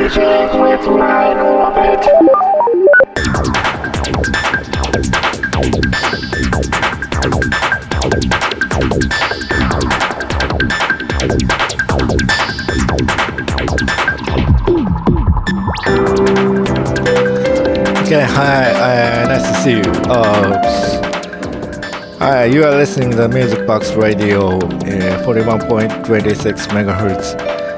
Okay, hi, nice to see you. Hi, you are listening to the Music Box Radio, 41.26 megahertz.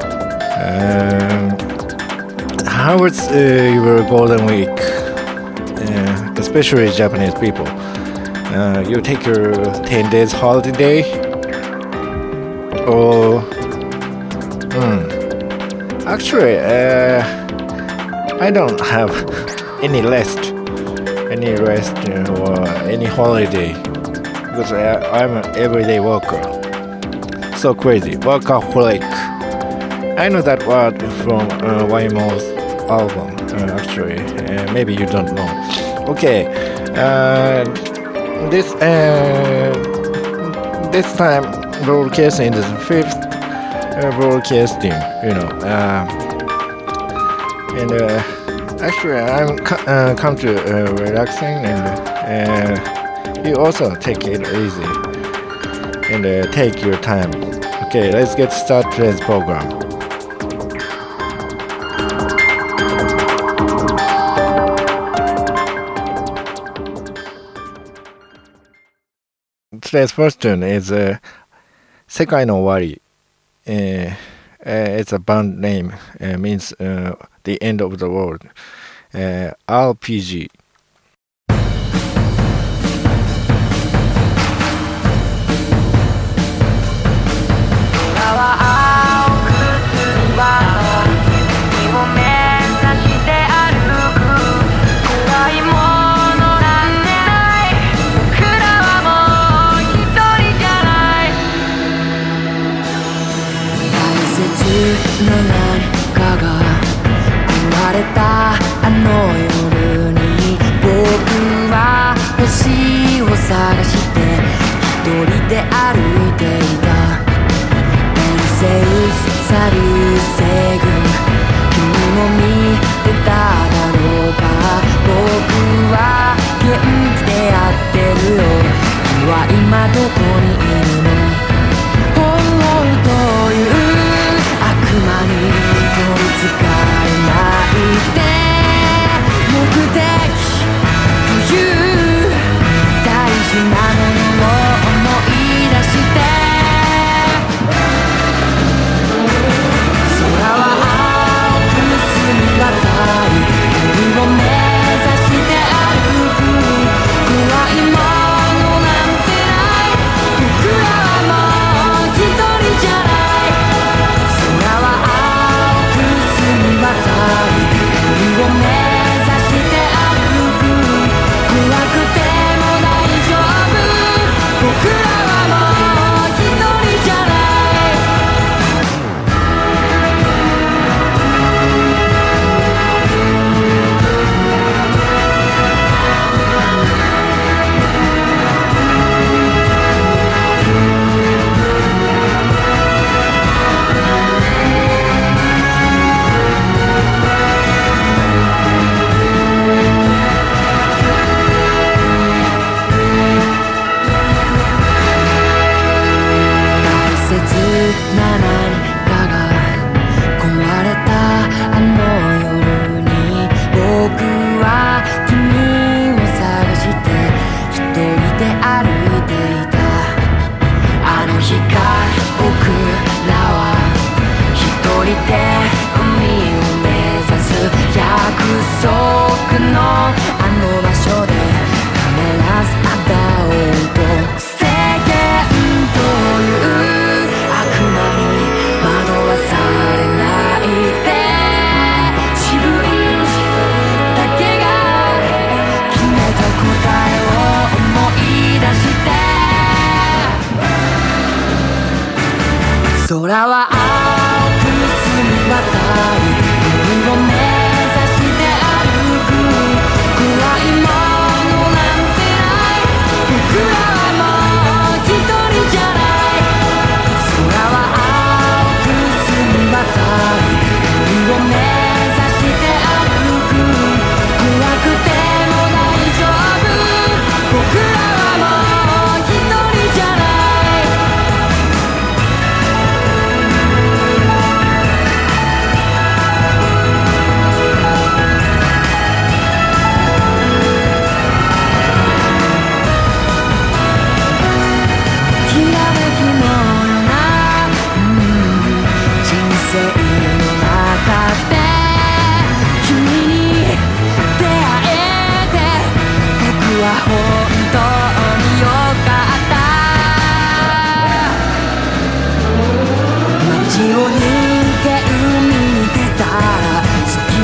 How was your Golden Week, especially Japanese people? You take your 10 days holiday? Or actually, I don't have any rest or any holiday because I'm an everyday worker. So crazy, workaholic. I know that word from YMO's album. Actually, maybe you don't know. Okay, this time broadcasting is the fifth broadcasting. And actually, I'm come to relaxing, and you also take it easy and take your time. Okay, let's get started today's program. Today's first tune is 世界の終わり. It's a band name. Means the end of the world. RPG.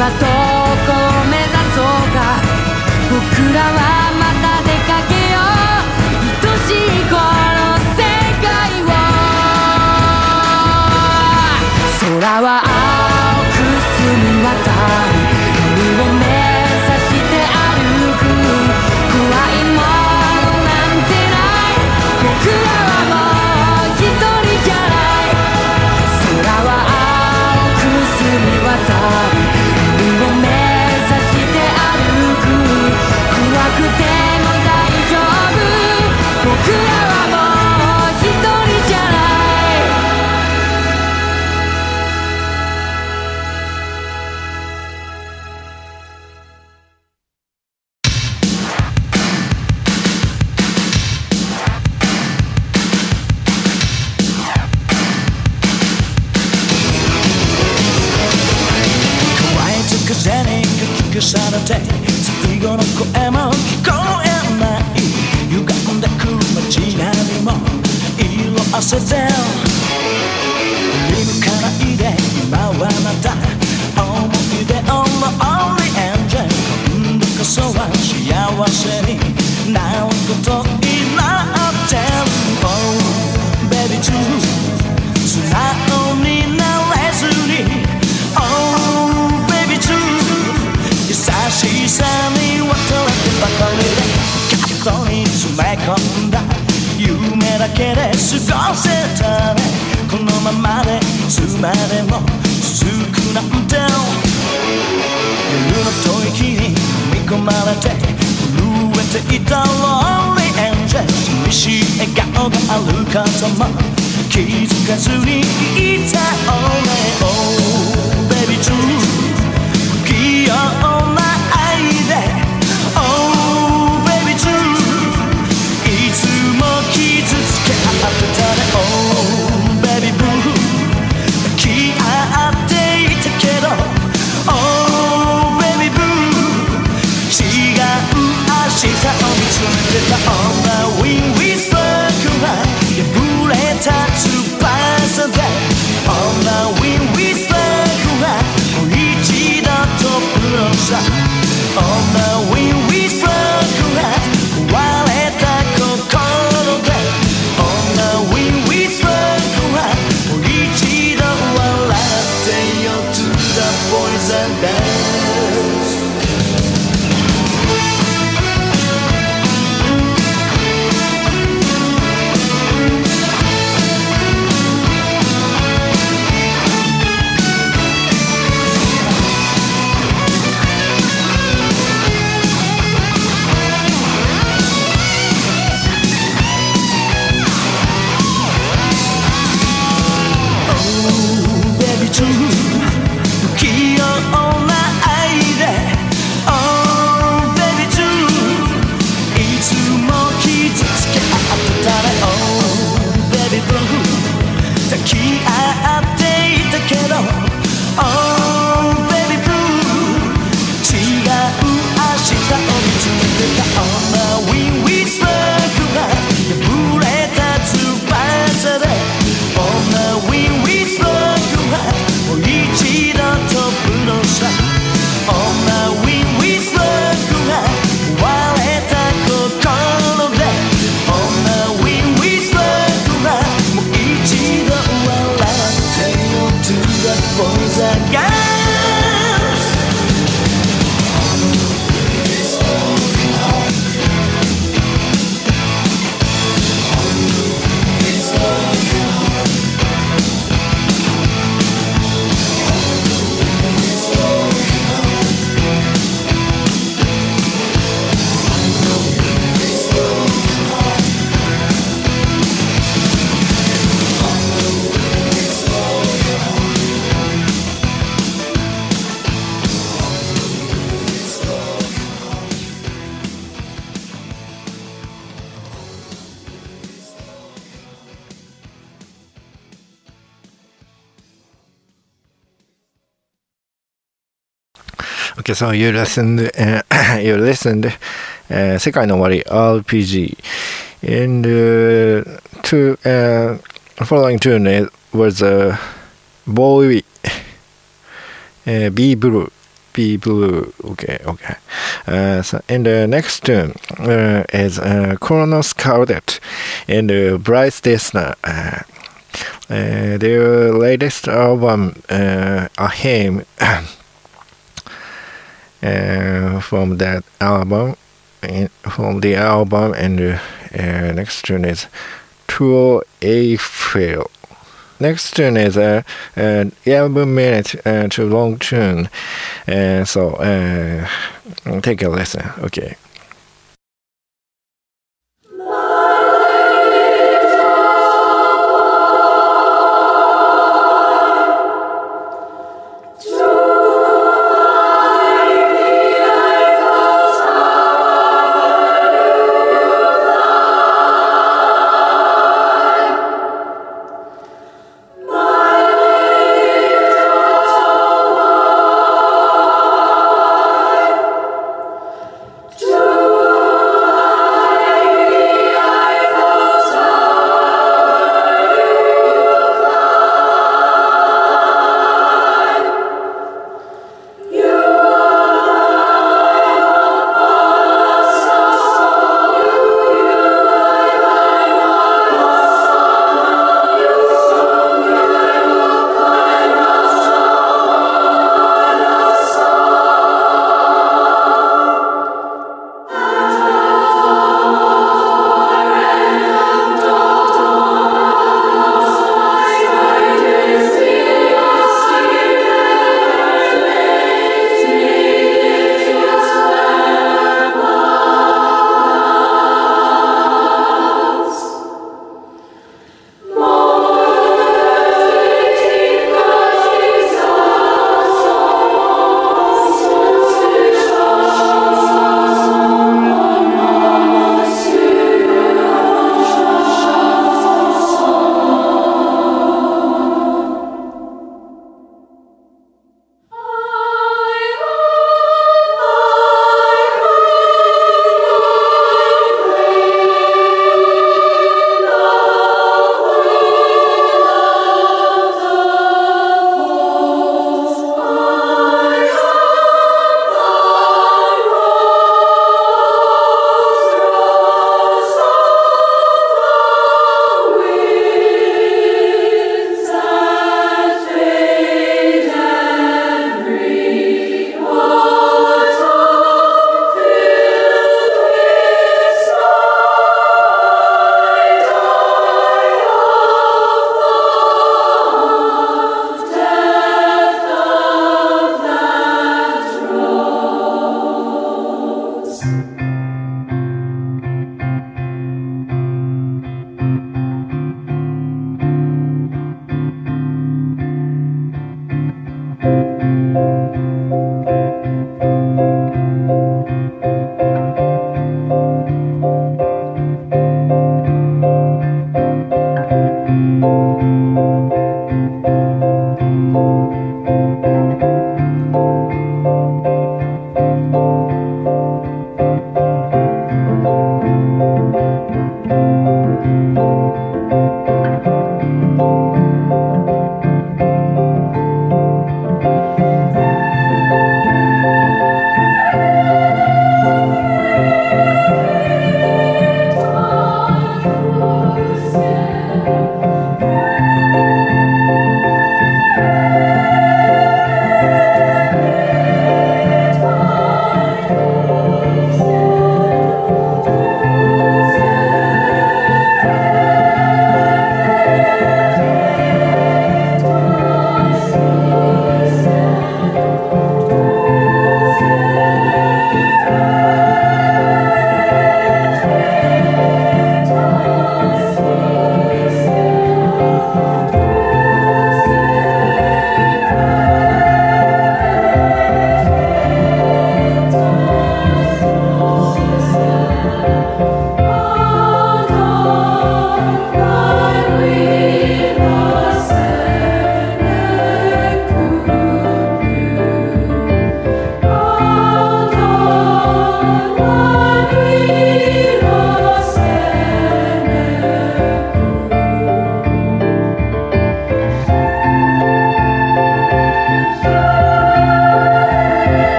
はどこを目指そうか。僕らはまた出かけよう。愛しいこの世界を。空は青く澄み渡る夜を目指して歩く。怖いものなんてない。僕らはもう一人じゃない。空は青く澄み渡る夜を目指して歩く。怖くても大丈夫。僕らはもう一人じゃない。 風にかき消されて最後の声も聞こえない。歪んでく街並みも色あせて振り向かないで今はあなた思い出をローリーエンジェル。今度こそは幸せになることになってる。Oh baby too 素直になれずに。Oh優しさに渡れてばかりでカットに詰め込んだ夢だけで過ごせたね。このままでいつまでも続くなんて。夜の吐息に飲み込まれて震えていたローリーエンジェル。寂しい笑顔があることも気づかずにいたよね。Oh baby too不器用な愛で Oh baby too いつも傷つけ合ってたね。 Oh baby blue 抱き合っていたけど Oh baby blue 違う明日を見つめてた。 On the wind we spoke 破れた翼で On the wind we spoke もう一度飛ぶのさ。 On the wind we spoke 壊れた心で On the wind we spoke もう一度笑ってよ To the poison dance。不器用な愛で Oh baby too いつも傷つけ合ってたね。 Oh baby blue 抱き合っていたけど Oh baby blue 違う明日を見つめてた。 On the wind we spoke 破れた翼で On the wind we spokeもう一度飛ぶのさ。 On the wind we spoke 割れた心で On the wind we spoke もう一度笑ってよ To the poison dance。 Okay, so you listened,世界の終わり RPG, and following tune was Bowie, Be Blue, Be Blue. Okay, okay. So, and the next tune is Kronos Caudet and Bryce Dessner. Their latest album, Ahem, from that album, and next tune is Tour Eiffel. Next tune is 11 minutes too long tune, so take a listen. Okay.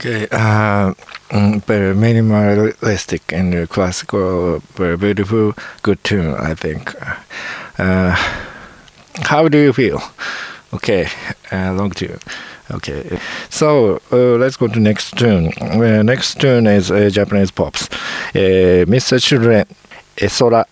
Okay, very minimalistic and classical, very beautiful, good tune, I think. How do you feel? Okay, long tune. Okay, so let's go to next tune. Next tune is Japanese pops. Mr. Children, Esora.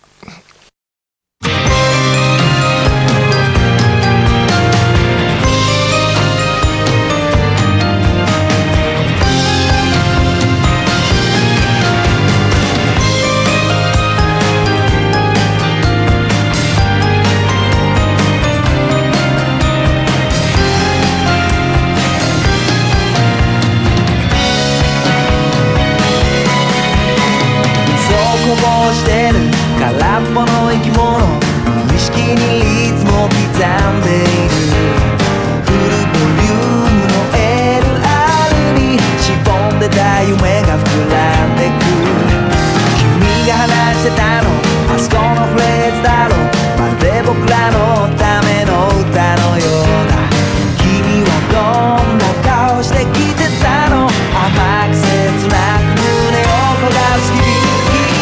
してる空っぽの生き物無意識にリズムを刻んでいるフルボリュームの LR にしぼんでた夢が膨らんでく君が話してたのあそこのフレーズだろまるで僕らのための歌のようだ君はどんな顔してきてたの甘く切なく胸を焦がす日々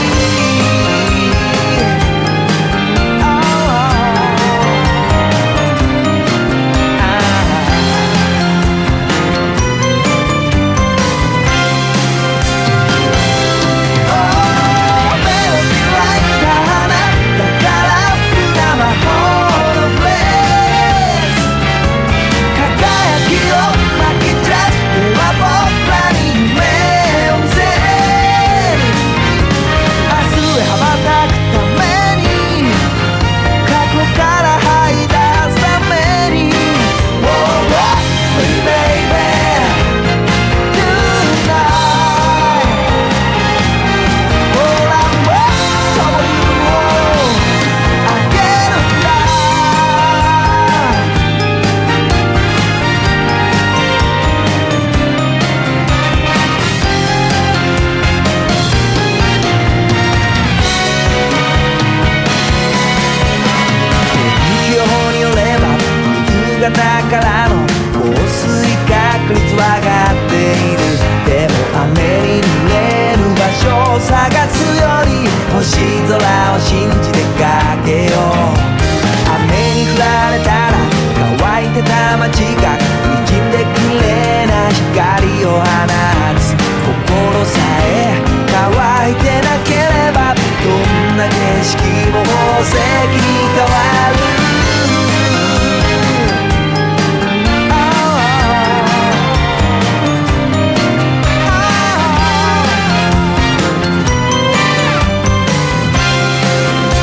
からの降水確率は上がっているでも雨に濡れる場所を探すより星空を信じてかけよう雨に降られたら乾いてた街が滲んで綺麗な光を放つ心さえ乾いてなければどんな景色も宝石に変わる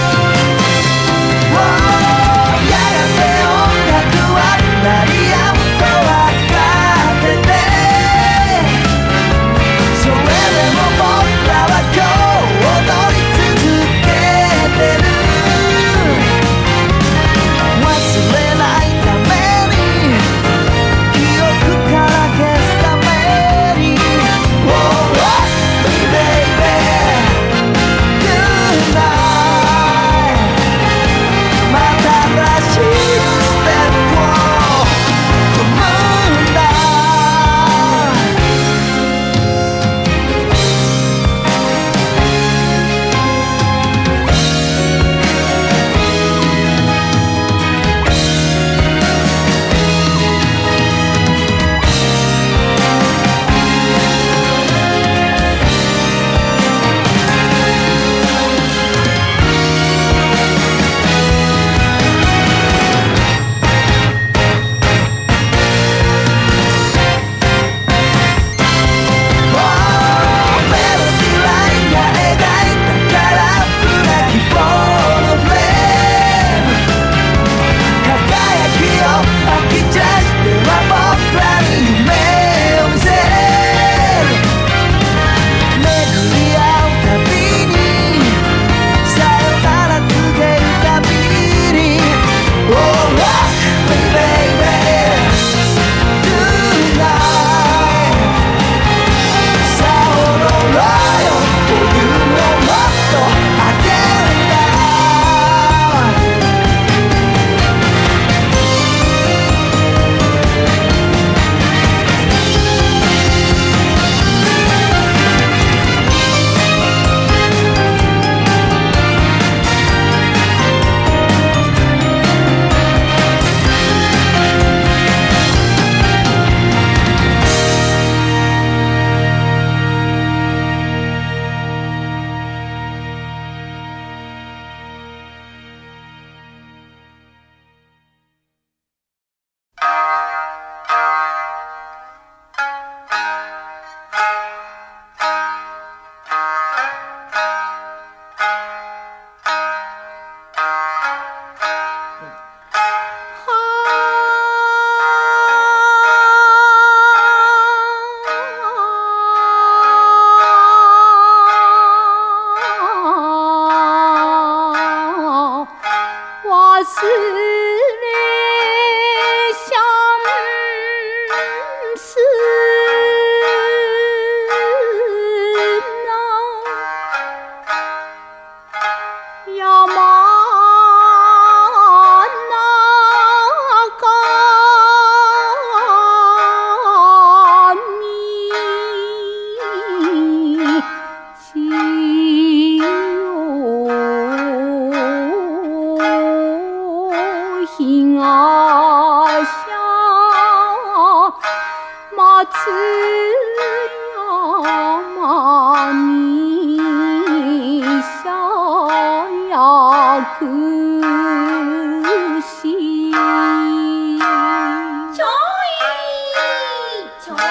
鳴り止む山にしゃやくしちょいちょいちょい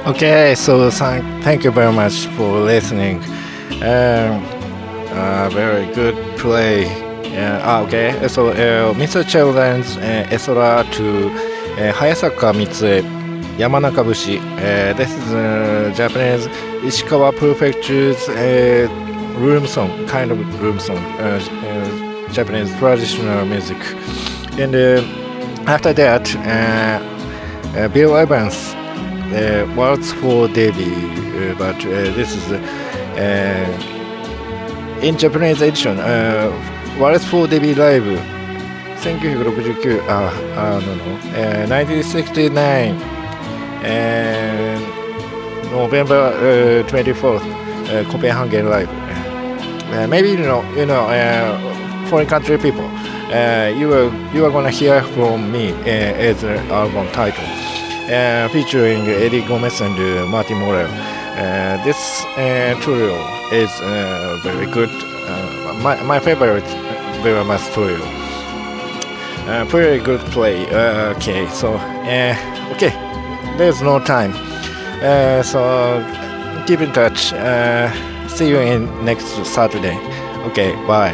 Okay, so thank you very much for listening. Very good play. Okay, so Mr. Children's Esora to Hayasaka Mitsue, Yamanaka Bushi. This is Japanese Ishikawa Prefecture's room song, kind of room song, Japanese traditional music. And after that, Bill Evans, Waltz for Debbie, but this is in Japanese edition, Waltz for Debbie Live 1969 1969 November 24th Copenhagen Live. Maybe you know foreign country people, you are gonna hear from me as an album title, featuring Eddie Gomez and Martin Morel. This trio is very good. My favorite very much trio. Very good play. Okay, so okay, there's no time. So keep in touch. See you in next Saturday. Okay, bye.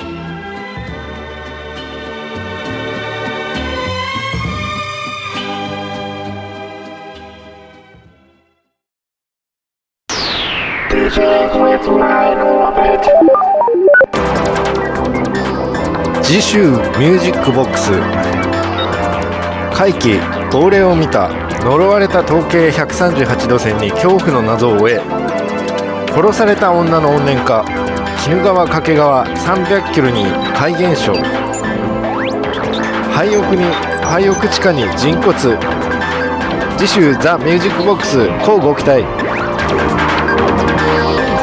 次週ミュージックボックス。怪奇亡霊を見た呪われた統計138度線に恐怖の謎を追え、殺された女の怨念か、鬼怒川掛川300キロに怪現象、廃屋地下に人骨。次週ザ・ミュージックボックス、乞うご期待。